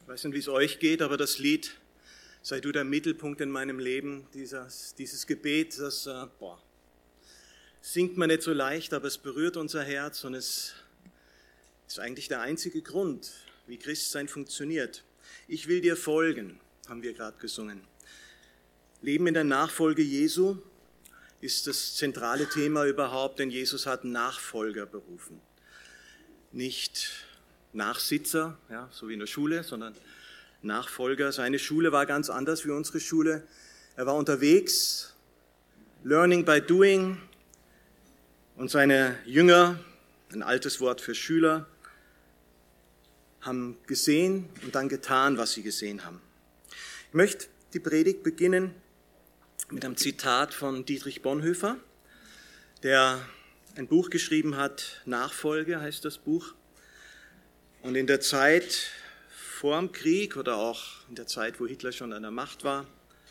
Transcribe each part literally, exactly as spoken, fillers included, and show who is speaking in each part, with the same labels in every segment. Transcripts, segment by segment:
Speaker 1: Ich weiß nicht, wie es euch geht, aber das Lied "Sei du der Mittelpunkt in meinem Leben", dieses, dieses Gebet, das äh, boah, singt man nicht so leicht, aber es berührt unser Herz und es ist eigentlich der einzige Grund, wie Christsein funktioniert. Ich will dir folgen, haben wir gerade gesungen. Leben in der Nachfolge Jesu ist das zentrale Thema überhaupt, denn Jesus hat Nachfolger berufen. Nicht Nachsitzer, ja, so wie in der Schule, sondern Nachfolger. Seine Schule war ganz anders wie unsere Schule. Er war unterwegs, learning by doing, und seine Jünger, ein altes Wort für Schüler, haben gesehen und dann getan, was sie gesehen haben. Ich möchte die Predigt beginnen mit einem Zitat von Dietrich Bonhoeffer, der ein Buch geschrieben hat, Nachfolge heißt das Buch. Und in der Zeit vor dem Krieg oder auch in der Zeit, wo Hitler schon an der Macht war,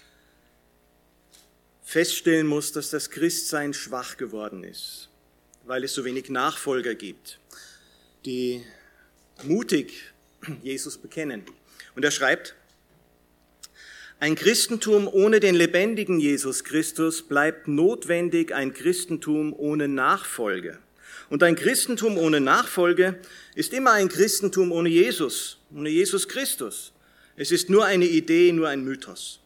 Speaker 1: feststellen muss, dass das Christsein schwach geworden ist, weil es so wenig Nachfolger gibt, die mutig Jesus bekennen. Und er schreibt: Ein Christentum ohne den lebendigen Jesus Christus bleibt notwendig ein Christentum ohne Nachfolge. Und ein Christentum ohne Nachfolge ist immer ein Christentum ohne Jesus, ohne Jesus Christus. Es ist nur eine Idee, nur ein Mythos.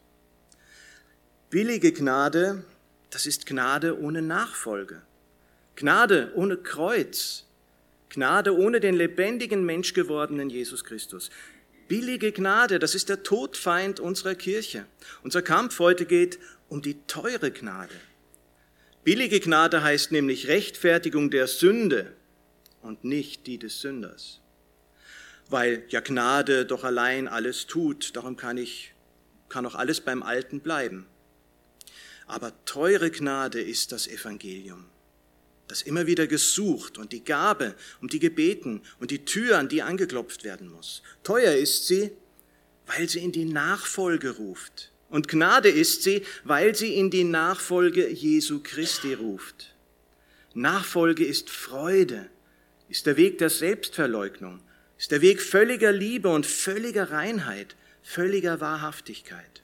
Speaker 1: Billige Gnade, das ist Gnade ohne Nachfolge. Gnade ohne Kreuz. Gnade ohne den lebendigen Mensch gewordenen Jesus Christus. Billige Gnade, das ist der Todfeind unserer Kirche. Unser Kampf heute geht um die teure Gnade. Billige Gnade heißt nämlich Rechtfertigung der Sünde und nicht die des Sünders. Weil ja Gnade doch allein alles tut, darum kann ich, kann auch alles beim Alten bleiben. Aber teure Gnade ist das Evangelium, das immer wieder gesucht und die Gabe, um die gebeten und die Tür, an die angeklopft werden muss. Teuer ist sie, weil sie in die Nachfolge ruft. Und Gnade ist sie, weil sie in die Nachfolge Jesu Christi ruft. Nachfolge ist Freude, ist der Weg der Selbstverleugnung, ist der Weg völliger Liebe und völliger Reinheit, völliger Wahrhaftigkeit.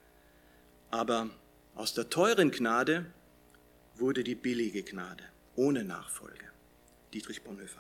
Speaker 1: Aber aus der teuren Gnade wurde die billige Gnade, ohne Nachfolge. Dietrich Bonhoeffer.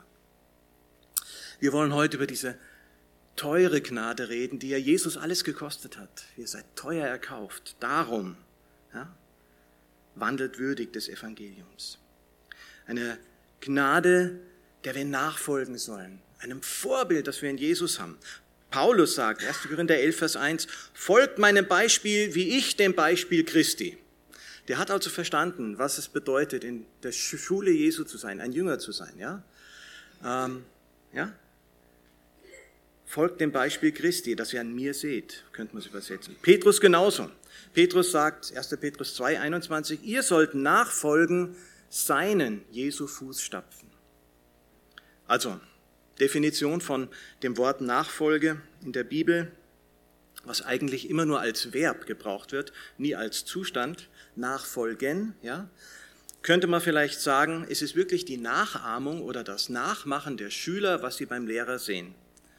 Speaker 1: Wir wollen heute über diese teure Gnade reden, die ja Jesus alles gekostet hat. Ihr seid teuer erkauft. Darum, ja, wandelt würdig des Evangeliums. Eine Gnade, der wir nachfolgen sollen. Einem Vorbild, das wir in Jesus haben. Paulus sagt, erster Korinther elf, Vers eins, folgt meinem Beispiel, wie ich dem Beispiel Christi. Der hat also verstanden, was es bedeutet, in der Schule Jesu zu sein, ein Jünger zu sein. Ja? Ähm, ja? Folgt dem Beispiel Christi, das ihr an mir seht, könnte man es übersetzen. Petrus genauso. Petrus sagt, erster Petrus zwei, einundzwanzig, ihr sollt nachfolgen seinen Jesu Fußstapfen. Also, Definition von dem Wort Nachfolge in der Bibel, was eigentlich immer nur als Verb gebraucht wird, nie als Zustand, nachfolgen, ja, könnte man vielleicht sagen, es ist wirklich die Nachahmung oder das Nachmachen der Schüler, was sie beim Lehrer sehen.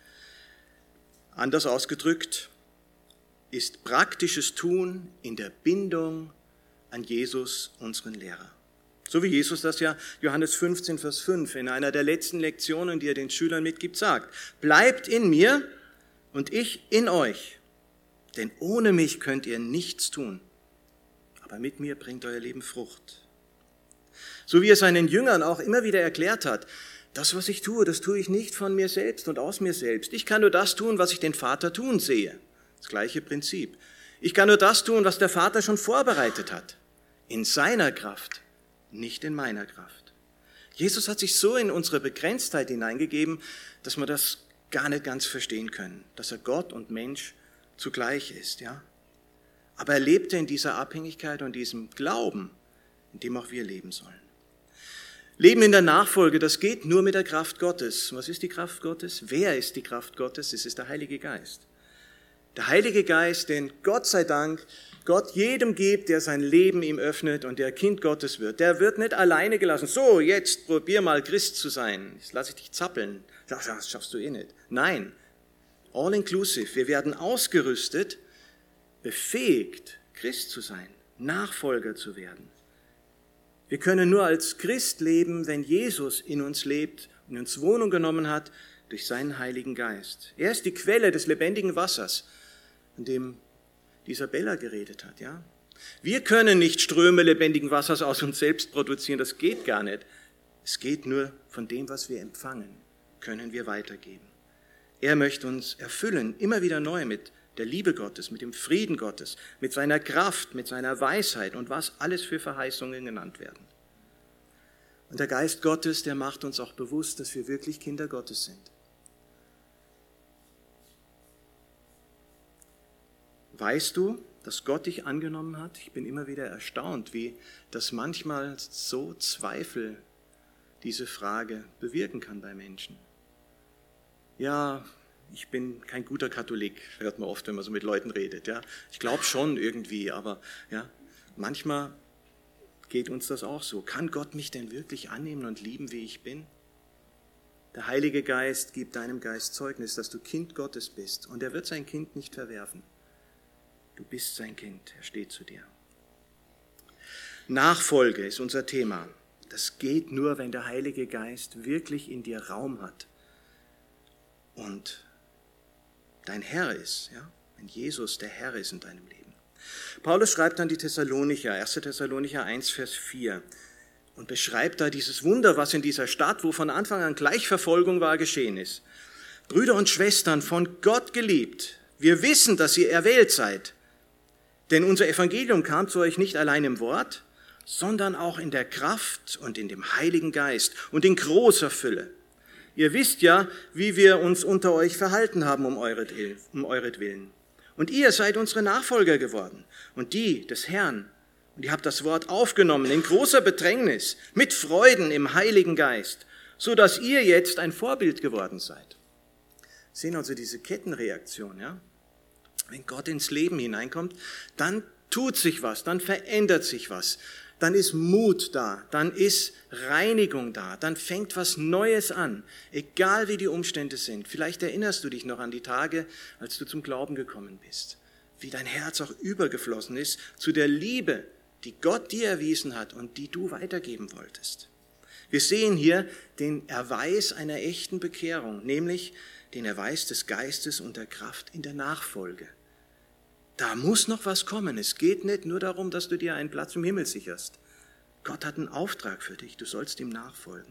Speaker 1: Anders ausgedrückt, ist praktisches Tun in der Bindung an Jesus, unseren Lehrer. So wie Jesus das ja Johannes fünfzehn, Vers fünf in einer der letzten Lektionen, die er den Schülern mitgibt, sagt. Bleibt in mir und ich in euch, denn ohne mich könnt ihr nichts tun, aber mit mir bringt euer Leben Frucht. So wie er seinen Jüngern auch immer wieder erklärt hat, das, was ich tue, das tue ich nicht von mir selbst und aus mir selbst. Ich kann nur das tun, was ich den Vater tun sehe. Das gleiche Prinzip. Ich kann nur das tun, was der Vater schon vorbereitet hat. In seiner Kraft, nicht in meiner Kraft. Jesus hat sich so in unsere Begrenztheit hineingegeben, dass wir das gar nicht ganz verstehen können, dass er Gott und Mensch zugleich ist, ja. Aber er lebte in dieser Abhängigkeit und diesem Glauben, in dem auch wir leben sollen. Leben in der Nachfolge, das geht nur mit der Kraft Gottes. Was ist die Kraft Gottes? Wer ist die Kraft Gottes? Es ist der Heilige Geist. Der Heilige Geist, den Gott sei Dank Gott jedem gibt, der sein Leben ihm öffnet und der Kind Gottes wird. Der wird nicht alleine gelassen. So, jetzt probier mal Christ zu sein. Jetzt lass ich dich zappeln. Das schaffst du eh nicht. Nein, all inclusive. Wir werden ausgerüstet, befähigt, Christ zu sein, Nachfolger zu werden. Wir können nur als Christ leben, wenn Jesus in uns lebt und uns Wohnung genommen hat durch seinen Heiligen Geist. Er ist die Quelle des lebendigen Wassers, von dem Isabella geredet hat. Ja? Wir können nicht Ströme lebendigen Wassers aus uns selbst produzieren, das geht gar nicht. Es geht nur von dem, was wir empfangen, können wir weitergeben. Er möchte uns erfüllen, immer wieder neu mit der Liebe Gottes, mit dem Frieden Gottes, mit seiner Kraft, mit seiner Weisheit und was alles für Verheißungen genannt werden. Und der Geist Gottes, der macht uns auch bewusst, dass wir wirklich Kinder Gottes sind. Weißt du, dass Gott dich angenommen hat? Ich bin immer wieder erstaunt, wie das manchmal so Zweifel diese Frage bewirken kann bei Menschen. Ja, ich bin kein guter Katholik, hört man oft, wenn man so mit Leuten redet. Ja, ich glaube schon irgendwie, aber ja, manchmal geht uns das auch so. Kann Gott mich denn wirklich annehmen und lieben, wie ich bin? Der Heilige Geist gibt deinem Geist Zeugnis, dass du Kind Gottes bist, und er wird sein Kind nicht verwerfen. Du bist sein Kind, er steht zu dir. Nachfolge ist unser Thema. Das geht nur, wenn der Heilige Geist wirklich in dir Raum hat und dein Herr ist, ja? Wenn Jesus der Herr ist in deinem Leben. Paulus schreibt an die Thessalonicher, erster Thessalonicher eins, Vers vier, und beschreibt da dieses Wunder, was in dieser Stadt, wo von Anfang an gleich Verfolgung war, geschehen ist. Brüder und Schwestern, von Gott geliebt, wir wissen, dass ihr erwählt seid. Denn unser Evangelium kam zu euch nicht allein im Wort, sondern auch in der Kraft und in dem Heiligen Geist und in großer Fülle. Ihr wisst ja, wie wir uns unter euch verhalten haben um euretwillen. Und ihr seid unsere Nachfolger geworden und die des Herrn. Und ihr habt das Wort aufgenommen in großer Bedrängnis, mit Freuden im Heiligen Geist, so dass ihr jetzt ein Vorbild geworden seid. Sehen also diese Kettenreaktion, ja? Wenn Gott ins Leben hineinkommt, dann tut sich was, dann verändert sich was, dann ist Mut da, dann ist Reinigung da, dann fängt was Neues an, egal wie die Umstände sind. Vielleicht erinnerst du dich noch an die Tage, als du zum Glauben gekommen bist, wie dein Herz auch übergeflossen ist zu der Liebe, die Gott dir erwiesen hat und die du weitergeben wolltest. Wir sehen hier den Erweis einer echten Bekehrung, nämlich den Erweis des Geistes und der Kraft in der Nachfolge. Da muss noch was kommen. Es geht nicht nur darum, dass du dir einen Platz im Himmel sicherst. Gott hat einen Auftrag für dich. Du sollst ihm nachfolgen.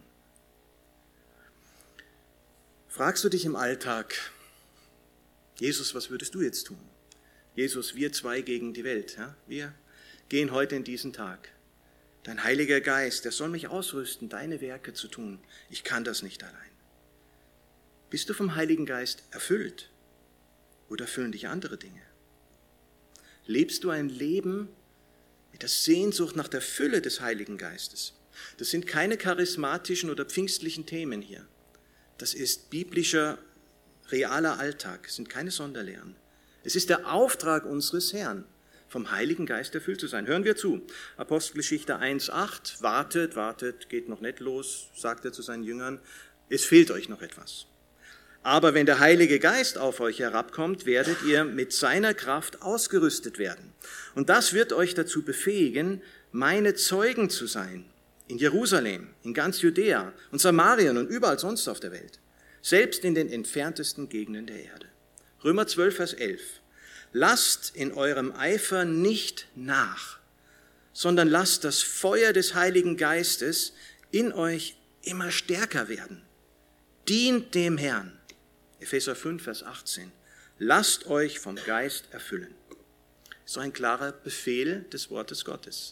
Speaker 1: Fragst du dich im Alltag, Jesus, was würdest du jetzt tun? Jesus, wir zwei gegen die Welt. Ja? Wir gehen heute in diesen Tag. Dein Heiliger Geist, der soll mich ausrüsten, deine Werke zu tun. Ich kann das nicht allein. Bist du vom Heiligen Geist erfüllt? Oder erfüllen dich andere Dinge? Lebst du ein Leben mit der Sehnsucht nach der Fülle des Heiligen Geistes? Das sind keine charismatischen oder pfingstlichen Themen hier. Das ist biblischer, realer Alltag. Es sind keine Sonderlehren. Es ist der Auftrag unseres Herrn, vom Heiligen Geist erfüllt zu sein. Hören wir zu. Apostelgeschichte eins, acht. Wartet, wartet, geht noch nicht los, sagt er zu seinen Jüngern. Es fehlt euch noch etwas. Aber wenn der Heilige Geist auf euch herabkommt, werdet ihr mit seiner Kraft ausgerüstet werden. Und das wird euch dazu befähigen, meine Zeugen zu sein. In Jerusalem, in ganz Judäa und Samarien und überall sonst auf der Welt. Selbst in den entferntesten Gegenden der Erde. Römer zwölf, Vers elf. Lasst in eurem Eifer nicht nach, sondern lasst das Feuer des Heiligen Geistes in euch immer stärker werden. Dient dem Herrn. Epheser fünf, Vers achtzehn. Lasst euch vom Geist erfüllen. So ein klarer Befehl des Wortes Gottes.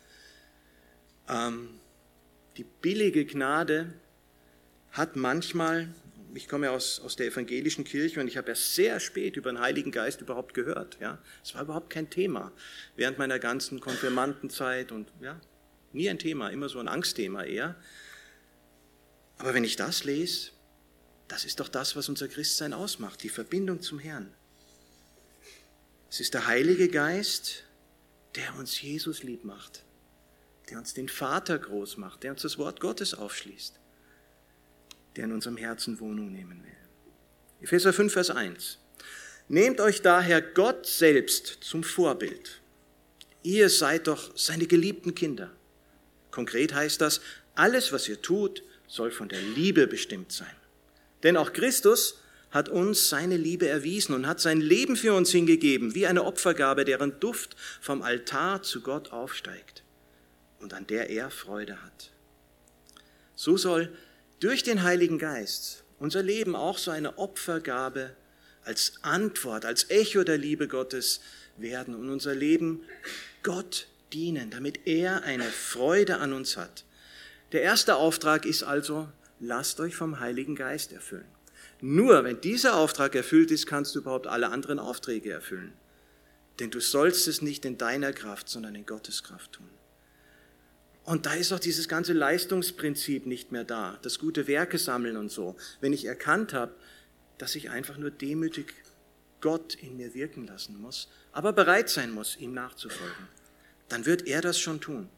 Speaker 1: Ähm, die billige Gnade hat manchmal, ich komme aus, aus der evangelischen Kirche und ich habe erst sehr spät über den Heiligen Geist überhaupt gehört. Ja? Es war überhaupt kein Thema während meiner ganzen Konfirmandenzeit und ja, nie ein Thema, immer so ein Angstthema eher. Aber wenn ich das lese, das ist doch das, was unser Christsein ausmacht, die Verbindung zum Herrn. Es ist der Heilige Geist, der uns Jesus lieb macht, der uns den Vater groß macht, der uns das Wort Gottes aufschließt, der in unserem Herzen Wohnung nehmen will. Epheser fünf, Vers eins. Nehmt euch daher Gott selbst zum Vorbild. Ihr seid doch seine geliebten Kinder. Konkret heißt das, alles, was ihr tut, soll von der Liebe bestimmt sein. Denn auch Christus hat uns seine Liebe erwiesen und hat sein Leben für uns hingegeben, wie eine Opfergabe, deren Duft vom Altar zu Gott aufsteigt und an der er Freude hat. So soll durch den Heiligen Geist unser Leben auch so eine Opfergabe als Antwort, als Echo der Liebe Gottes werden und unser Leben Gott dienen, damit er eine Freude an uns hat. Der erste Auftrag ist also, lasst euch vom Heiligen Geist erfüllen. Nur wenn dieser Auftrag erfüllt ist, kannst du überhaupt alle anderen Aufträge erfüllen. Denn du sollst es nicht in deiner Kraft, sondern in Gottes Kraft tun. Und da ist auch dieses ganze Leistungsprinzip nicht mehr da, das gute Werke sammeln und so. Wenn ich erkannt habe, dass ich einfach nur demütig Gott in mir wirken lassen muss, aber bereit sein muss, ihm nachzufolgen, dann wird er das schon tun.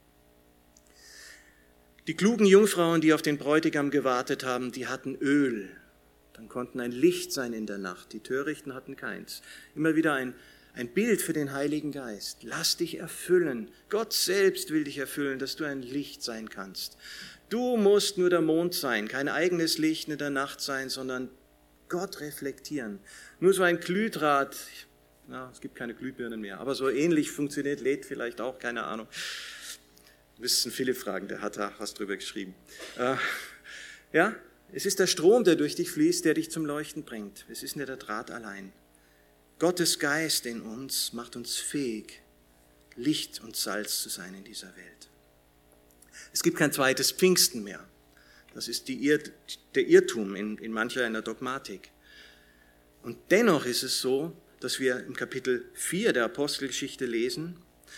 Speaker 1: Die klugen Jungfrauen, die auf den Bräutigam gewartet haben, die hatten Öl, dann konnten ein Licht sein in der Nacht. Die Törichten hatten keins. Immer wieder ein, ein Bild für den Heiligen Geist. Lass dich erfüllen. Gott selbst will dich erfüllen, dass du ein Licht sein kannst. Du musst nur der Mond sein, kein eigenes Licht in der Nacht sein, sondern Gott reflektieren. Nur so ein Glühdraht, ja, es gibt keine Glühbirnen mehr, aber so ähnlich funktioniert L E D vielleicht auch, keine Ahnung. Müssten Philipp fragen, der hat da was drüber geschrieben. Äh, ja, es ist der Strom, der durch dich fließt, der dich zum Leuchten bringt. Es ist nicht der Draht allein. Gottes Geist in uns macht uns fähig, Licht und Salz zu sein in dieser Welt. Es gibt kein zweites Pfingsten mehr. Das ist die Irr, der Irrtum in, in mancher einer Dogmatik. Und dennoch ist es so, dass wir im Kapitel vier der Apostelgeschichte lesen,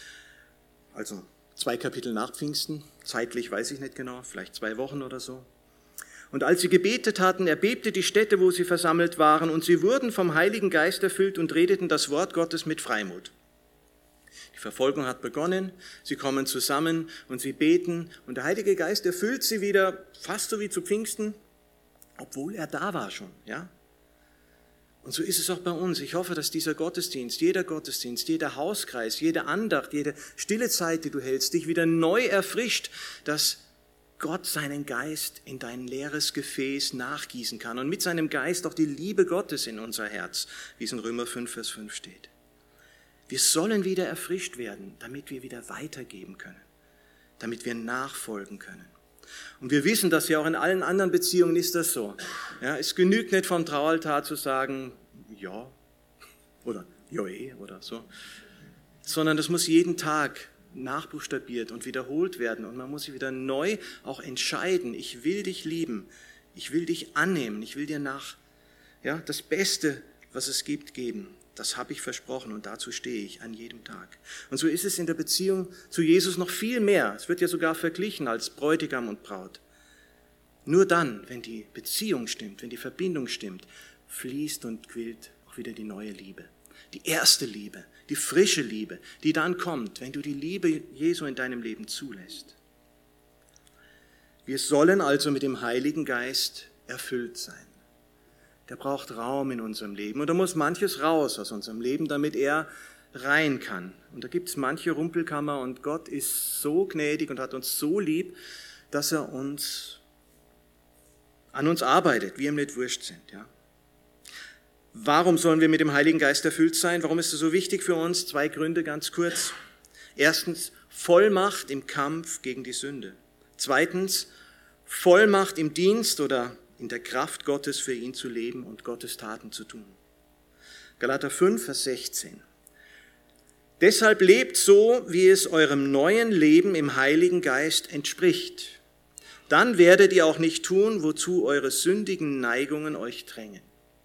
Speaker 1: also zwei Kapitel nach Pfingsten, zeitlich weiß ich nicht genau, vielleicht zwei Wochen oder so. Und als sie gebetet hatten, erbebte die Stätte, wo sie versammelt waren, und sie wurden vom Heiligen Geist erfüllt und redeten das Wort Gottes mit Freimut. Die Verfolgung hat begonnen, sie kommen zusammen und sie beten, und der Heilige Geist erfüllt sie wieder, fast so wie zu Pfingsten, obwohl er da war schon, ja. Und so ist es auch bei uns. Ich hoffe, dass dieser Gottesdienst, jeder Gottesdienst, jeder Hauskreis, jede Andacht, jede stille Zeit, die du hältst, dich wieder neu erfrischt, dass Gott seinen Geist in dein leeres Gefäß nachgießen kann und mit seinem Geist auch die Liebe Gottes in unser Herz, wie es in Römer fünf, Vers fünf steht. Wir sollen wieder erfrischt werden, damit wir wieder weitergeben können, damit wir nachfolgen können. Und wir wissen, dass ja auch in allen anderen Beziehungen ist das so. Ja, es genügt nicht vom Traualtar zu sagen, ja oder joe oder so, sondern das muss jeden Tag nachbuchstabiert und wiederholt werden und man muss sich wieder neu auch entscheiden. Ich will dich lieben, ich will dich annehmen, ich will dir nach ja, das Beste, was es gibt, geben. Das habe ich versprochen und dazu stehe ich an jedem Tag. Und so ist es in der Beziehung zu Jesus noch viel mehr. Es wird ja sogar verglichen als Bräutigam und Braut. Nur dann, wenn die Beziehung stimmt, wenn die Verbindung stimmt, fließt und quillt auch wieder die neue Liebe. Die erste Liebe, die frische Liebe, die dann kommt, wenn du die Liebe Jesu in deinem Leben zulässt. Wir sollen also mit dem Heiligen Geist erfüllt sein. Der braucht Raum in unserem Leben und da muss manches raus aus unserem Leben, damit er rein kann. Und da gibt es manche Rumpelkammer und Gott ist so gnädig und hat uns so lieb, dass er uns an uns arbeitet, wir ihm nicht wurscht sind. Ja. Warum sollen wir mit dem Heiligen Geist erfüllt sein? Warum ist es so wichtig für uns? Zwei Gründe ganz kurz. Erstens, Vollmacht im Kampf gegen die Sünde. Zweitens, Vollmacht im Dienst oder in der Kraft Gottes für ihn zu leben und Gottes Taten zu tun. Galater fünf, Vers sechzehn. Deshalb lebt so, wie es eurem neuen Leben im Heiligen Geist entspricht. Dann werdet ihr auch nicht tun, wozu eure sündigen Neigungen euch drängen.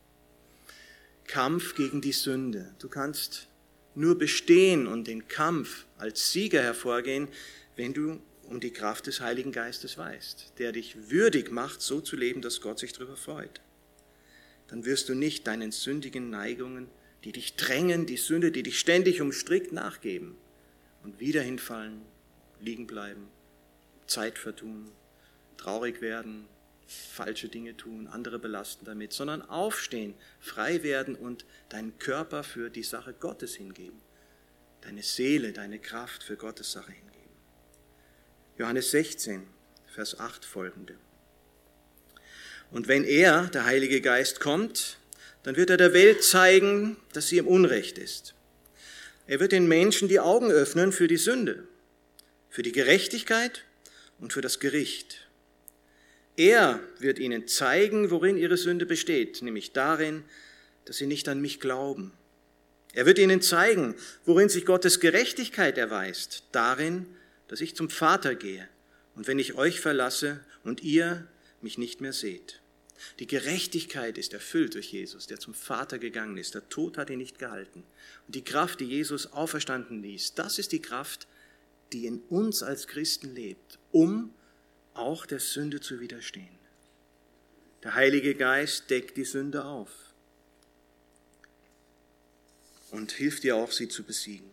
Speaker 1: Kampf gegen die Sünde. Du kannst nur bestehen und den Kampf als Sieger hervorgehen, wenn du um die Kraft des Heiligen Geistes weißt, der dich würdig macht, so zu leben, dass Gott sich darüber freut. Dann wirst du nicht deinen sündigen Neigungen, die dich drängen, die Sünde, die dich ständig umstrickt, nachgeben und wieder hinfallen, liegen bleiben, Zeit vertun, traurig werden, falsche Dinge tun, andere belasten damit, sondern aufstehen, frei werden und deinen Körper für die Sache Gottes hingeben. Deine Seele, deine Kraft für Gottes Sache hingeben. Johannes sechzehn, Vers acht folgende. Und wenn er, der Heilige Geist, kommt, dann wird er der Welt zeigen, dass sie im Unrecht ist. Er wird den Menschen die Augen öffnen für die Sünde, für die Gerechtigkeit und für das Gericht. Er wird ihnen zeigen, worin ihre Sünde besteht, nämlich darin, dass sie nicht an mich glauben. Er wird ihnen zeigen, worin sich Gottes Gerechtigkeit erweist, darin, dass ich zum Vater gehe und wenn ich euch verlasse und ihr mich nicht mehr seht. Die Gerechtigkeit ist erfüllt durch Jesus, der zum Vater gegangen ist. Der Tod hat ihn nicht gehalten. Und die Kraft, die Jesus auferstanden ließ, das ist die Kraft, die in uns als Christen lebt, um auch der Sünde zu widerstehen. Der Heilige Geist deckt die Sünde auf und hilft dir auch, sie zu besiegen.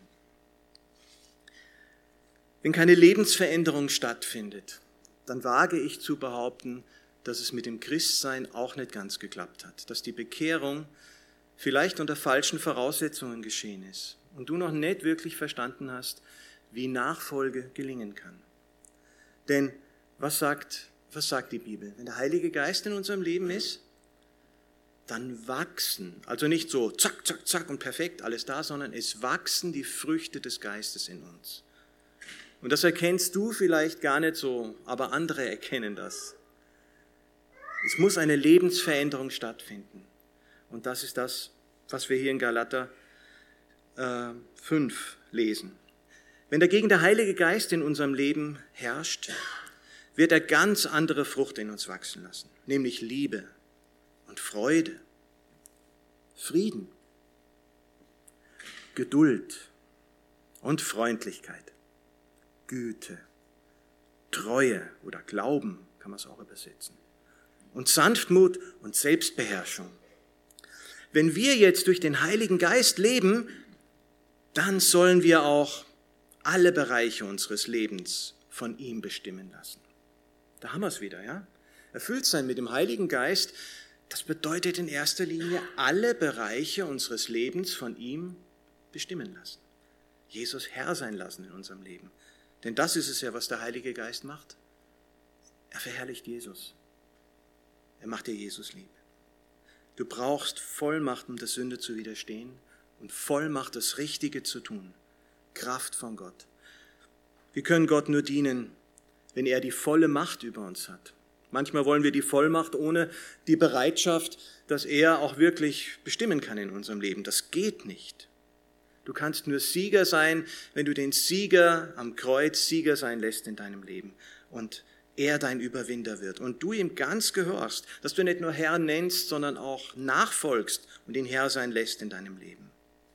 Speaker 1: Wenn keine Lebensveränderung stattfindet, dann wage ich zu behaupten, dass es mit dem Christsein auch nicht ganz geklappt hat, dass die Bekehrung vielleicht unter falschen Voraussetzungen geschehen ist und du noch nicht wirklich verstanden hast, wie Nachfolge gelingen kann. Denn was sagt, was sagt die Bibel? Wenn der Heilige Geist in unserem Leben ist, dann wachsen, also nicht so zack, zack, zack und perfekt alles da, sondern es wachsen die Früchte des Geistes in uns. Und das erkennst du vielleicht gar nicht so, aber andere erkennen das. Es muss eine Lebensveränderung stattfinden. Und das ist das, was wir hier in Galater äh, fünf lesen. Wenn dagegen der Heilige Geist in unserem Leben herrscht, wird er ganz andere Frucht in uns wachsen lassen, nämlich Liebe und Freude, Frieden, Geduld und Freundlichkeit, Güte, Treue oder Glauben, kann man es auch übersetzen. Und Sanftmut und Selbstbeherrschung. Wenn wir jetzt durch den Heiligen Geist leben, dann sollen wir auch alle Bereiche unseres Lebens von ihm bestimmen lassen. Da haben wir es wieder, ja? Erfüllt sein mit dem Heiligen Geist, das bedeutet in erster Linie alle Bereiche unseres Lebens von ihm bestimmen lassen. Jesus Herr sein lassen in unserem Leben. Denn das ist es ja, was der Heilige Geist macht. Er verherrlicht Jesus. Er macht dir Jesus lieb. Du brauchst Vollmacht, um der Sünde zu widerstehen und Vollmacht, das Richtige zu tun. Kraft von Gott. Wir können Gott nur dienen, wenn er die volle Macht über uns hat. Manchmal wollen wir die Vollmacht ohne die Bereitschaft, dass er auch wirklich bestimmen kann in unserem Leben. Das geht nicht. Du kannst nur Sieger sein, wenn du den Sieger am Kreuz Sieger sein lässt in deinem Leben und er dein Überwinder wird und du ihm ganz gehorchst, dass du nicht nur Herr nennst, sondern auch nachfolgst und ihn Herr sein lässt in deinem Leben.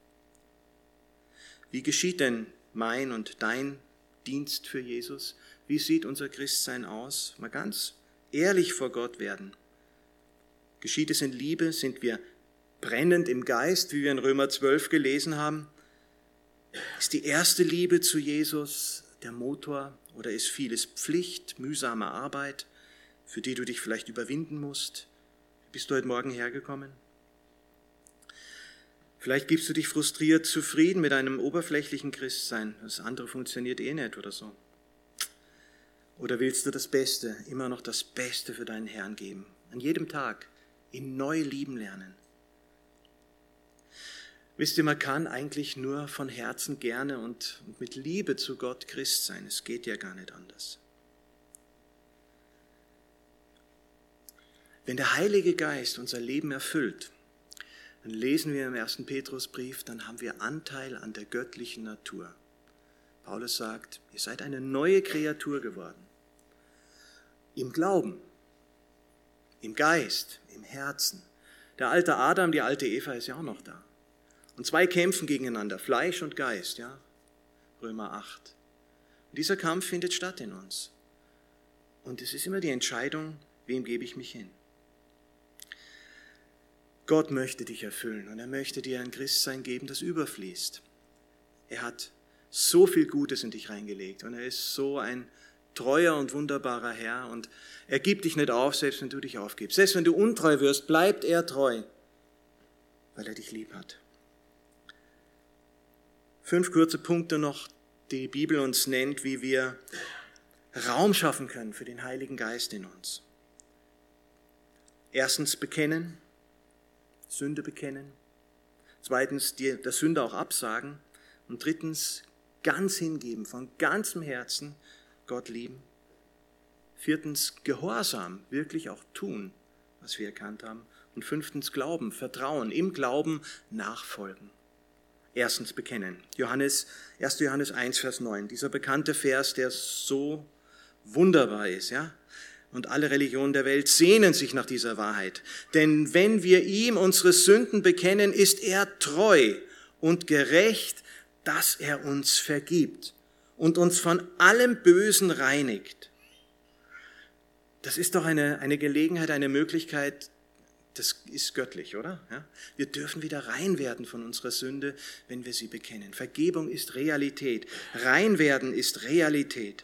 Speaker 1: Wie geschieht denn mein und dein Dienst für Jesus? Wie sieht unser Christsein aus? Mal ganz ehrlich vor Gott werden. Geschieht es in Liebe? Sind wir brennend im Geist, wie wir in Römer zwölf gelesen haben? Ist die erste Liebe zu Jesus der Motor oder ist vieles Pflicht, mühsame Arbeit, für die du dich vielleicht überwinden musst? Bist du heute Morgen hergekommen? Vielleicht gibst du dich frustriert zufrieden mit einem oberflächlichen Christsein. Das andere funktioniert eh nicht oder so. Oder willst du das Beste, immer noch das Beste für deinen Herrn geben? An jedem Tag ihn neu lieben lernen. Wisst ihr, man kann eigentlich nur von Herzen gerne und mit Liebe zu Gott Christ sein. Es geht ja gar nicht anders. Wenn der Heilige Geist unser Leben erfüllt, dann lesen wir im ersten Petrusbrief, dann haben wir Anteil an der göttlichen Natur. Paulus sagt, ihr seid eine neue Kreatur geworden. Im Glauben, im Geist, im Herzen. Der alte Adam, die alte Eva ist ja auch noch da. Und zwei kämpfen gegeneinander, Fleisch und Geist, ja, Römer acht. Und dieser Kampf findet statt in uns. Und es ist immer die Entscheidung, wem gebe ich mich hin. Gott möchte dich erfüllen und er möchte dir ein Christsein geben, das überfließt. Er hat so viel Gutes in dich reingelegt und er ist so ein treuer und wunderbarer Herr und er gibt dich nicht auf, selbst wenn du dich aufgibst. Selbst wenn du untreu wirst, bleibt er treu, weil er dich lieb hat. Fünf kurze Punkte noch, die die Bibel uns nennt, wie wir Raum schaffen können für den Heiligen Geist in uns. Erstens bekennen, Sünde bekennen. Zweitens die, der Sünde auch absagen. Und drittens ganz hingeben, von ganzem Herzen Gott lieben. Viertens Gehorsam, wirklich auch tun, was wir erkannt haben. Und fünftens Glauben, Vertrauen, im Glauben nachfolgen. Erstens bekennen. Johannes, erster Johannes eins, Vers neun, dieser bekannte Vers, der so wunderbar ist, ja? Und alle Religionen der Welt sehnen sich nach dieser Wahrheit. Denn wenn wir ihm unsere Sünden bekennen, ist er treu und gerecht, dass er uns vergibt und uns von allem Bösen reinigt. Das ist doch eine, eine Gelegenheit, eine Möglichkeit, das ist göttlich, oder? Ja? Wir dürfen wieder rein werden von unserer Sünde, wenn wir sie bekennen. Vergebung ist Realität. Rein werden ist Realität.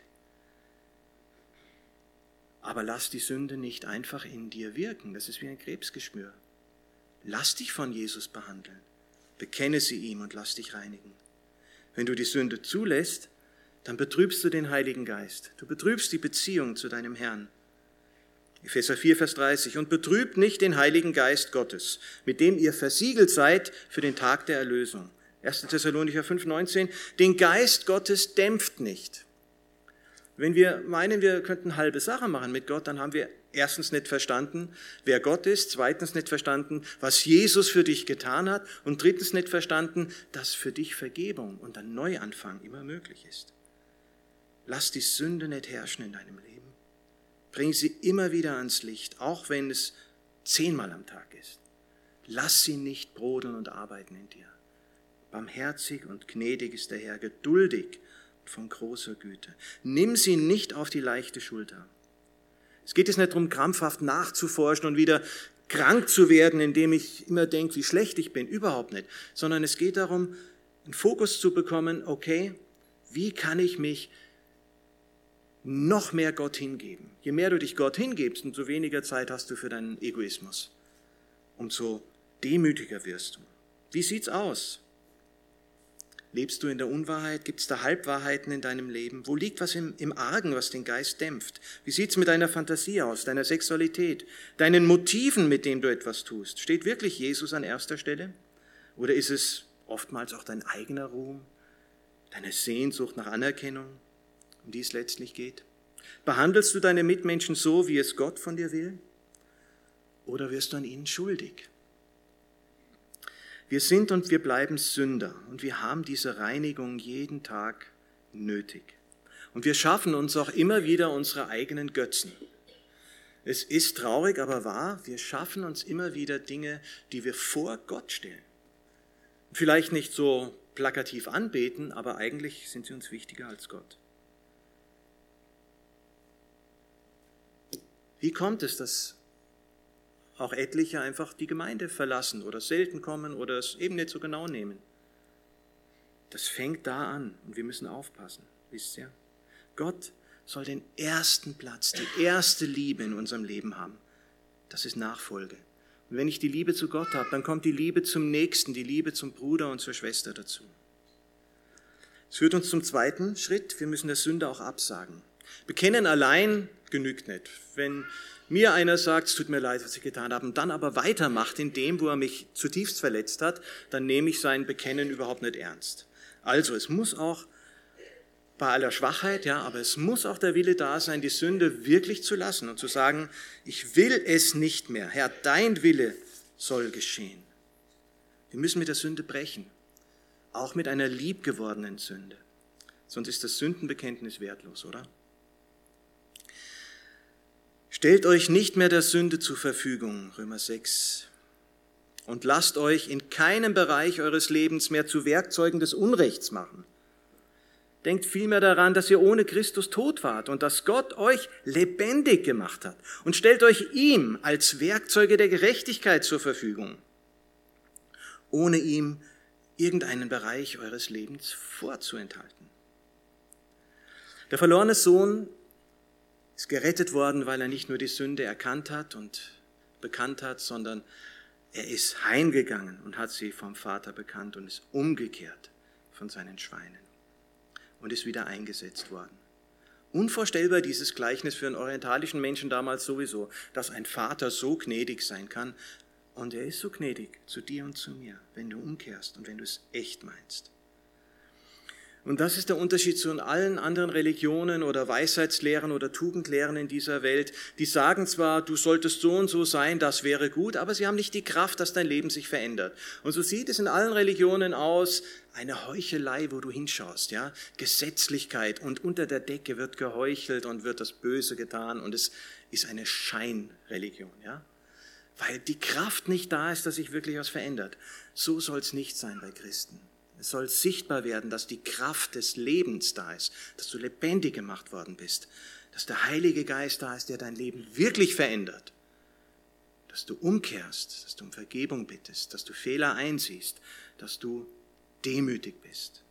Speaker 1: Aber lass die Sünde nicht einfach in dir wirken. Das ist wie ein Krebsgeschwür. Lass dich von Jesus behandeln. Bekenne sie ihm und lass dich reinigen. Wenn du die Sünde zulässt, dann betrübst du den Heiligen Geist. Du betrübst die Beziehung zu deinem Herrn. Epheser vier, Vers dreißig. Und betrübt nicht den Heiligen Geist Gottes, mit dem ihr versiegelt seid für den Tag der Erlösung. erster Thessalonicher fünf, neunzehn. Den Geist Gottes dämpft nicht. Wenn wir meinen, wir könnten halbe Sache machen mit Gott, dann haben wir erstens nicht verstanden, wer Gott ist, zweitens nicht verstanden, was Jesus für dich getan hat und drittens nicht verstanden, dass für dich Vergebung und ein Neuanfang immer möglich ist. Lass die Sünde nicht herrschen in deinem Leben. Bring sie immer wieder ans Licht, auch wenn es zehnmal am Tag ist. Lass sie nicht brodeln und arbeiten in dir. Barmherzig und gnädig ist der Herr, geduldig von großer Güte. Nimm sie nicht auf die leichte Schulter. Es geht jetzt nicht darum, krampfhaft nachzuforschen und wieder krank zu werden, indem ich immer denke, wie schlecht ich bin. Überhaupt nicht. Sondern es geht darum, einen Fokus zu bekommen, okay, wie kann ich mich noch mehr Gott hingeben? Je mehr du dich Gott hingibst, umso weniger Zeit hast du für deinen Egoismus. Umso demütiger wirst du. Wie sieht's aus? Lebst du in der Unwahrheit? Gibt es da Halbwahrheiten in deinem Leben? Wo liegt was im, im Argen, was den Geist dämpft? Wie sieht es mit deiner Fantasie aus, deiner Sexualität, deinen Motiven, mit denen du etwas tust? Steht wirklich Jesus an erster Stelle? Oder ist es oftmals auch dein eigener Ruhm, deine Sehnsucht nach Anerkennung, um die es letztlich geht? Behandelst du deine Mitmenschen so, wie es Gott von dir will? Oder wirst du an ihnen schuldig? Wir sind und wir bleiben Sünder und wir haben diese Reinigung jeden Tag nötig. Und wir schaffen uns auch immer wieder unsere eigenen Götzen. Es ist traurig, aber wahr, wir schaffen uns immer wieder Dinge, die wir vor Gott stellen. Vielleicht nicht so plakativ anbeten, aber eigentlich sind sie uns wichtiger als Gott. Wie kommt es, dass auch etliche einfach die Gemeinde verlassen oder selten kommen oder es eben nicht so genau nehmen? Das fängt da an und wir müssen aufpassen, wisst ihr? Gott soll den ersten Platz, die erste Liebe in unserem Leben haben. Das ist Nachfolge. Und wenn ich die Liebe zu Gott habe, dann kommt die Liebe zum Nächsten, die Liebe zum Bruder und zur Schwester dazu. Das führt uns zum zweiten Schritt. Wir müssen der Sünde auch absagen. Bekennen allein genügt nicht. Wenn mir einer sagt, es tut mir leid, was ich getan habe, und dann aber weitermacht in dem, wo er mich zutiefst verletzt hat, dann nehme ich sein Bekennen überhaupt nicht ernst. Also es muss auch bei aller Schwachheit, ja, aber es muss auch der Wille da sein, die Sünde wirklich zu lassen und zu sagen, ich will es nicht mehr. Herr, dein Wille soll geschehen. Wir müssen mit der Sünde brechen, auch mit einer liebgewordenen Sünde. Sonst ist das Sündenbekenntnis wertlos, oder? Stellt euch nicht mehr der Sünde zur Verfügung, Römer sechs, und lasst euch in keinem Bereich eures Lebens mehr zu Werkzeugen des Unrechts machen. Denkt vielmehr daran, dass ihr ohne Christus tot wart und dass Gott euch lebendig gemacht hat. Und stellt euch ihm als Werkzeuge der Gerechtigkeit zur Verfügung, ohne ihm irgendeinen Bereich eures Lebens vorzuenthalten. Der verlorene Sohn Ist gerettet worden, weil er nicht nur die Sünde erkannt hat und bekannt hat, sondern er ist heimgegangen und hat sie vom Vater bekannt und ist umgekehrt von seinen Schweinen und ist wieder eingesetzt worden. Unvorstellbar dieses Gleichnis für einen orientalischen Menschen damals sowieso, dass ein Vater so gnädig sein kann. Und er ist so gnädig zu dir und zu mir, wenn du umkehrst und wenn du es echt meinst. Und das ist der Unterschied zu allen anderen Religionen oder Weisheitslehren oder Tugendlehren in dieser Welt. Die sagen zwar, du solltest so und so sein, das wäre gut, aber sie haben nicht die Kraft, dass dein Leben sich verändert. Und so sieht es in allen Religionen aus, eine Heuchelei, wo du hinschaust, ja, Gesetzlichkeit und unter der Decke wird geheuchelt und wird das Böse getan und es ist eine Scheinreligion, ja, weil die Kraft nicht da ist, dass sich wirklich was verändert. So soll es nicht sein bei Christen. Es soll sichtbar werden, dass die Kraft des Lebens da ist, dass du lebendig gemacht worden bist, dass der Heilige Geist da ist, der dein Leben wirklich verändert, dass du umkehrst, dass du um Vergebung bittest, dass du Fehler einsiehst, dass du demütig bist,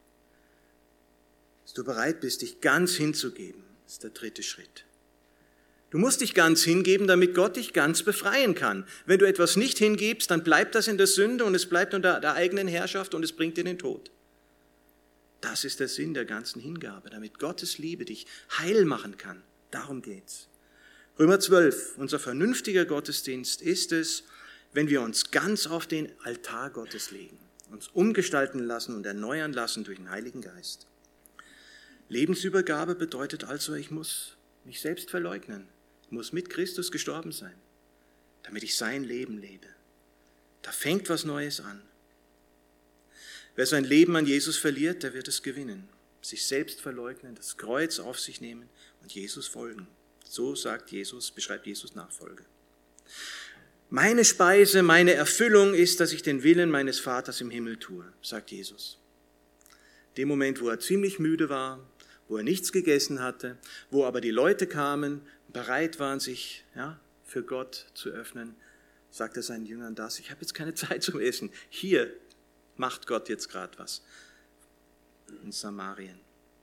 Speaker 1: dass du bereit bist, dich ganz hinzugeben. Das ist der dritte Schritt. Du musst dich ganz hingeben, damit Gott dich ganz befreien kann. Wenn du etwas nicht hingibst, dann bleibt das in der Sünde und es bleibt unter der eigenen Herrschaft und es bringt dir den Tod. Das ist der Sinn der ganzen Hingabe, damit Gottes Liebe dich heil machen kann. Darum geht's. Römer zwölf, unser vernünftiger Gottesdienst ist es, wenn wir uns ganz auf den Altar Gottes legen, uns umgestalten lassen und erneuern lassen durch den Heiligen Geist. Lebensübergabe bedeutet also, ich muss mich selbst verleugnen. Ich muss mit Christus gestorben sein, damit ich sein Leben lebe. Da fängt was Neues an. Wer sein Leben an Jesus verliert, der wird es gewinnen. Sich selbst verleugnen, das Kreuz auf sich nehmen und Jesus folgen. So sagt Jesus, beschreibt Jesus Nachfolge. Meine Speise, meine Erfüllung ist, dass ich den Willen meines Vaters im Himmel tue, sagt Jesus. Dem Moment, wo er ziemlich müde war, wo er nichts gegessen hatte, wo aber die Leute kamen, bereit waren, sich ja, für Gott zu öffnen, sagt er seinen Jüngern das, ich habe jetzt keine Zeit zum Essen. Hier macht Gott jetzt gerade was in Samarien.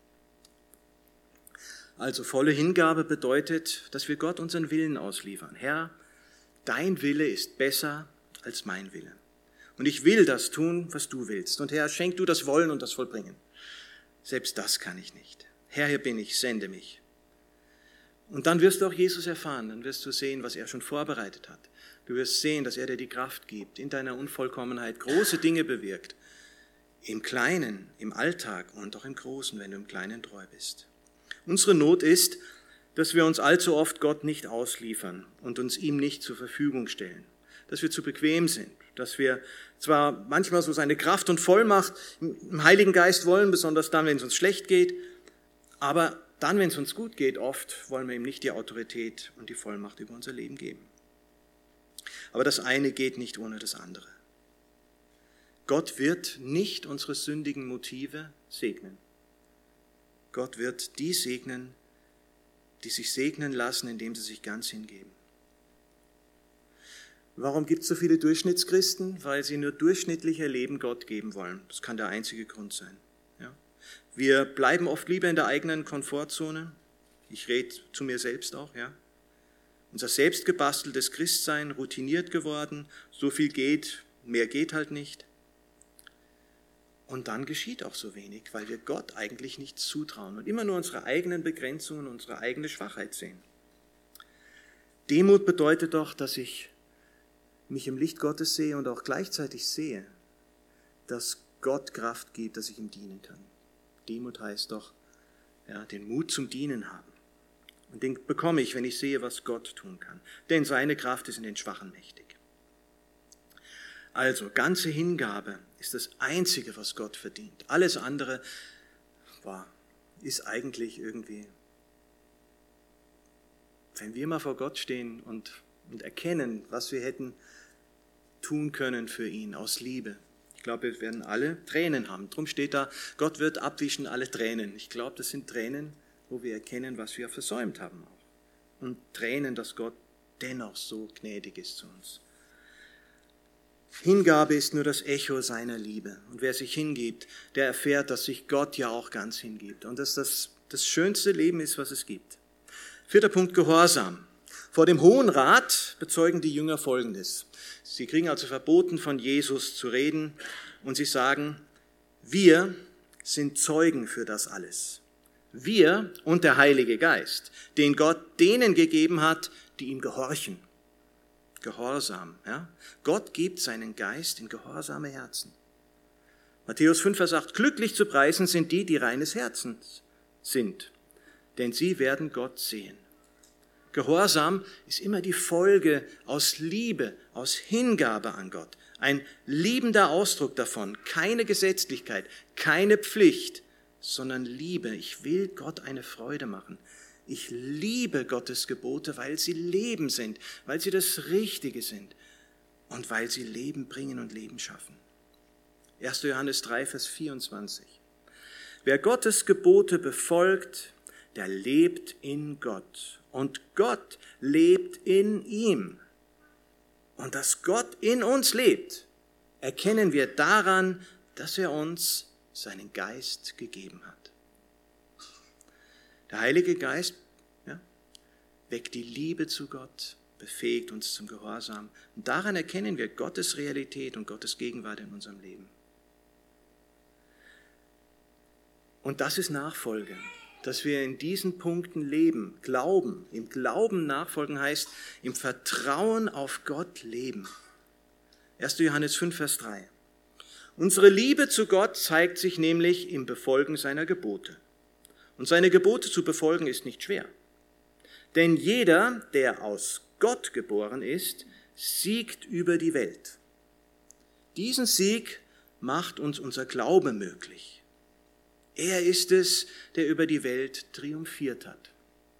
Speaker 1: Also volle Hingabe bedeutet, dass wir Gott unseren Willen ausliefern. Herr, dein Wille ist besser als mein Wille. Und ich will das tun, was du willst. Und Herr, schenk du das Wollen und das Vollbringen. Selbst das kann ich nicht. Herr, hier bin ich, sende mich. Und dann wirst du auch Jesus erfahren, dann wirst du sehen, was er schon vorbereitet hat. Du wirst sehen, dass er dir die Kraft gibt, in deiner Unvollkommenheit große Dinge bewirkt. Im Kleinen, im Alltag und auch im Großen, wenn du im Kleinen treu bist. Unsere Not ist, dass wir uns allzu oft Gott nicht ausliefern und uns ihm nicht zur Verfügung stellen. Dass wir zu bequem sind, dass wir zwar manchmal so seine Kraft und Vollmacht im Heiligen Geist wollen, besonders dann, wenn es uns schlecht geht, aber dann, wenn es uns gut geht, oft wollen wir ihm nicht die Autorität und die Vollmacht über unser Leben geben. Aber das eine geht nicht ohne das andere. Gott wird nicht unsere sündigen Motive segnen. Gott wird die segnen, die sich segnen lassen, indem sie sich ganz hingeben. Warum gibt es so viele Durchschnittschristen? Weil sie nur durchschnittlich ihr Leben Gott geben wollen. Das kann der einzige Grund sein. Ja? Wir bleiben oft lieber in der eigenen Komfortzone. Ich rede zu mir selbst auch. Ja? Unser selbstgebasteltes Christsein, routiniert geworden, so viel geht, mehr geht halt nicht. Und dann geschieht auch so wenig, weil wir Gott eigentlich nichts zutrauen und immer nur unsere eigenen Begrenzungen, unsere eigene Schwachheit sehen. Demut bedeutet doch, dass ich mich im Licht Gottes sehe und auch gleichzeitig sehe, dass Gott Kraft gibt, dass ich ihm dienen kann. Demut heißt doch, ja, den Mut zum Dienen haben. Und den bekomme ich, wenn ich sehe, was Gott tun kann. Denn seine Kraft ist in den Schwachen mächtig. Also, ganze Hingabe ist das Einzige, was Gott verdient. Alles andere boah, ist eigentlich irgendwie, wenn wir mal vor Gott stehen und, und erkennen, was wir hätten tun können für ihn aus Liebe. Ich glaube, wir werden alle Tränen haben. Drum steht da, Gott wird abwischen alle Tränen. Ich glaube, das sind Tränen, wo wir erkennen, was wir versäumt haben auch. Und Tränen, dass Gott dennoch so gnädig ist zu uns. Hingabe ist nur das Echo seiner Liebe. Und wer sich hingibt, der erfährt, dass sich Gott ja auch ganz hingibt. Und dass das das schönste Leben ist, was es gibt. Vierter Punkt, Gehorsam. Vor dem Hohen Rat bezeugen die Jünger Folgendes. Sie kriegen also verboten, von Jesus zu reden und sie sagen, wir sind Zeugen für das alles. Wir und der Heilige Geist, den Gott denen gegeben hat, die ihm gehorchen. Gehorsam. Ja? Gott gibt seinen Geist in gehorsame Herzen. Matthäus fünf, Vers acht, glücklich zu preisen sind die, die reines Herzens sind, denn sie werden Gott sehen. Gehorsam ist immer die Folge aus Liebe, aus Hingabe an Gott. Ein liebender Ausdruck davon, keine Gesetzlichkeit, keine Pflicht, sondern Liebe. Ich will Gott eine Freude machen. Ich liebe Gottes Gebote, weil sie Leben sind, weil sie das Richtige sind und weil sie Leben bringen und Leben schaffen. erster Johannes drei, Vers vierundzwanzig. Wer Gottes Gebote befolgt, der lebt in Gott und Gott lebt in ihm. Und dass Gott in uns lebt, erkennen wir daran, dass er uns seinen Geist gegeben hat. Der Heilige Geist ja, weckt die Liebe zu Gott, befähigt uns zum Gehorsam. Und daran erkennen wir Gottes Realität und Gottes Gegenwart in unserem Leben. Und das ist Nachfolge, dass wir in diesen Punkten leben, glauben. Im Glauben nachfolgen heißt, im Vertrauen auf Gott leben. erster Johannes fünf, Vers drei. Unsere Liebe zu Gott zeigt sich nämlich im Befolgen seiner Gebote. Und seine Gebote zu befolgen ist nicht schwer. Denn jeder, der aus Gott geboren ist, siegt über die Welt. Diesen Sieg macht uns unser Glaube möglich. Er ist es, der über die Welt triumphiert hat.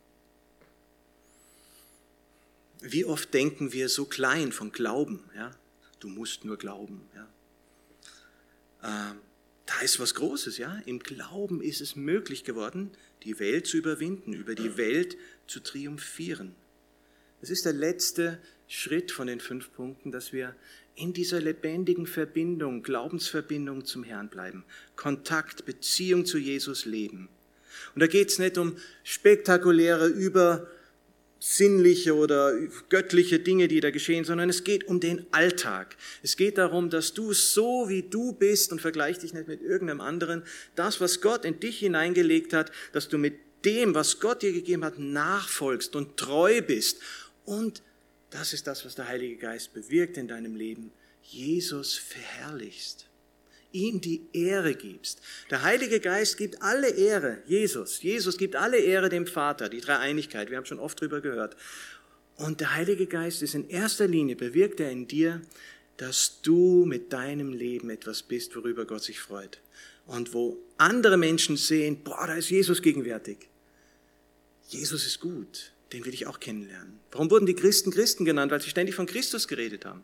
Speaker 1: Wie oft denken wir so klein von Glauben? Ja? Du musst nur glauben. Ja? Ähm, da ist was Großes. Ja? Im Glauben ist es möglich geworden, die Welt zu überwinden, über die Welt zu triumphieren. Das ist der letzte Schritt von den fünf Punkten, dass wir in dieser lebendigen Verbindung, Glaubensverbindung zum Herrn bleiben. Kontakt, Beziehung zu Jesus leben. Und da geht es nicht um spektakuläre, übersinnliche oder göttliche Dinge, die da geschehen, sondern es geht um den Alltag. Es geht darum, dass du so wie du bist und vergleich dich nicht mit irgendeinem anderen, das, was Gott in dich hineingelegt hat, dass du mit dem, was Gott dir gegeben hat, nachfolgst und treu bist. Und das ist das, was der Heilige Geist bewirkt in deinem Leben. Jesus verherrlichst, ihm die Ehre gibst. Der Heilige Geist gibt alle Ehre, Jesus. Jesus gibt alle Ehre dem Vater, die Dreieinigkeit. Wir haben schon oft drüber gehört. Und der Heilige Geist ist in erster Linie, bewirkt er in dir, dass du mit deinem Leben etwas bist, worüber Gott sich freut. Und wo andere Menschen sehen, boah, da ist Jesus gegenwärtig. Jesus ist gut. Den will ich auch kennenlernen. Warum wurden die Christen Christen genannt? Weil sie ständig von Christus geredet haben.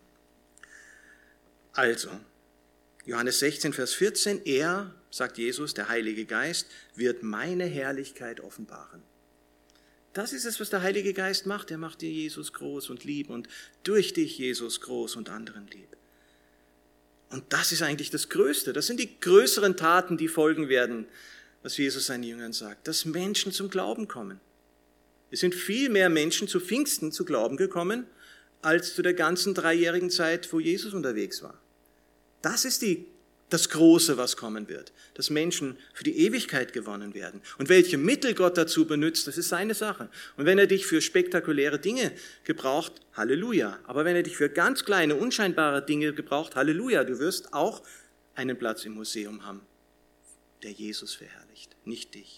Speaker 1: Also, Johannes sechzehn, Vers vierzehn, er, sagt Jesus, der Heilige Geist, wird meine Herrlichkeit offenbaren. Das ist es, was der Heilige Geist macht. Er macht dir Jesus groß und lieb und durch dich Jesus groß und anderen lieb. Und das ist eigentlich das Größte. Das sind die größeren Taten, die folgen werden, was Jesus seinen Jüngern sagt, dass Menschen zum Glauben kommen. Es sind viel mehr Menschen zu Pfingsten zu Glauben gekommen, als zu der ganzen dreijährigen Zeit, wo Jesus unterwegs war. Das ist die, das Große, was kommen wird, dass Menschen für die Ewigkeit gewonnen werden. Und welche Mittel Gott dazu benutzt, das ist seine Sache. Und wenn er dich für spektakuläre Dinge gebraucht, Halleluja. Aber wenn er dich für ganz kleine, unscheinbare Dinge gebraucht, Halleluja, du wirst auch einen Platz im Museum haben, der Jesus verherrlicht, nicht dich.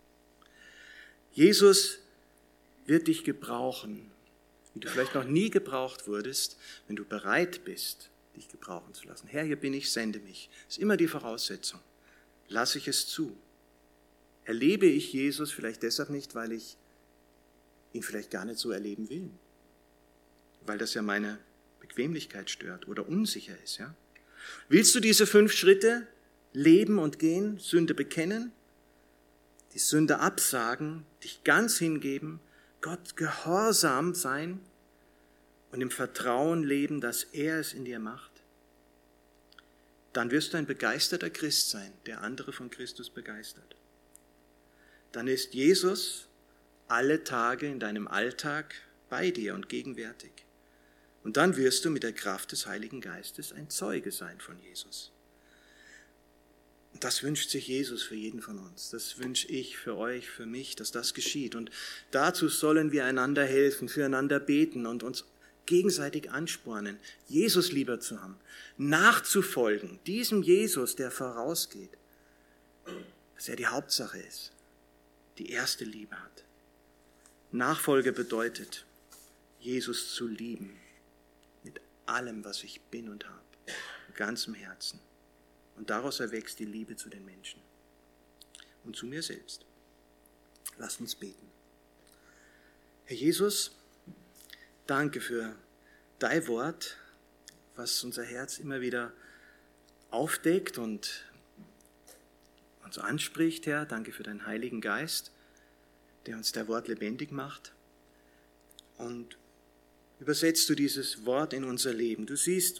Speaker 1: Jesus wird dich gebrauchen, wie du vielleicht noch nie gebraucht wurdest, wenn du bereit bist, dich gebrauchen zu lassen. Herr, hier bin ich, sende mich. Das ist immer die Voraussetzung. Lasse ich es zu. Erlebe ich Jesus vielleicht deshalb nicht, weil ich ihn vielleicht gar nicht so erleben will. Weil das ja meine Bequemlichkeit stört oder unsicher ist. Ja? Willst du diese fünf Schritte leben und gehen, Sünde bekennen, die Sünde absagen, dich ganz hingeben, Gott gehorsam sein und im Vertrauen leben, dass er es in dir macht, dann wirst du ein begeisterter Christ sein, der andere von Christus begeistert. Dann ist Jesus alle Tage in deinem Alltag bei dir und gegenwärtig. Und dann wirst du mit der Kraft des Heiligen Geistes ein Zeuge sein von Jesus. Und das wünscht sich Jesus für jeden von uns. Das wünsche ich für euch, für mich, dass das geschieht. Und dazu sollen wir einander helfen, füreinander beten und uns gegenseitig anspornen, Jesus lieber zu haben, nachzufolgen, diesem Jesus, der vorausgeht, dass er die Hauptsache ist, die erste Liebe hat. Nachfolge bedeutet, Jesus zu lieben, mit allem, was ich bin und habe, mit ganzem Herzen. Und daraus erwächst die Liebe zu den Menschen und zu mir selbst. Lasst uns beten. Herr Jesus, danke für dein Wort, was unser Herz immer wieder aufdeckt und uns anspricht, Herr. Danke für deinen Heiligen Geist, der uns dein Wort lebendig macht. Und übersetzt du dieses Wort in unser Leben. Du siehst,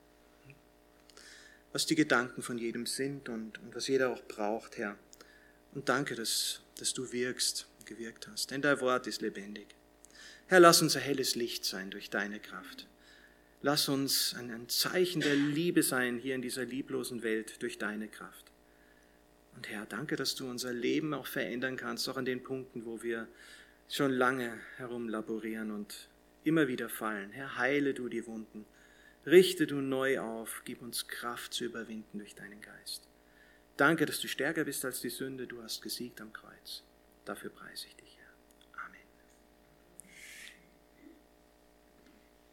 Speaker 1: was die Gedanken von jedem sind und, und was jeder auch braucht, Herr. Und danke, dass, dass du wirkst, gewirkt hast, denn dein Wort ist lebendig. Herr, lass uns ein helles Licht sein durch deine Kraft. Lass uns ein, ein Zeichen der Liebe sein hier in dieser lieblosen Welt durch deine Kraft. Und Herr, danke, dass du unser Leben auch verändern kannst, auch an den Punkten, wo wir schon lange herumlaborieren und immer wieder fallen. Herr, heile du die Wunden. Richte du neu auf, gib uns Kraft zu überwinden durch deinen Geist. Danke, dass du stärker bist als die Sünde, du hast gesiegt am Kreuz. Dafür preise ich dich.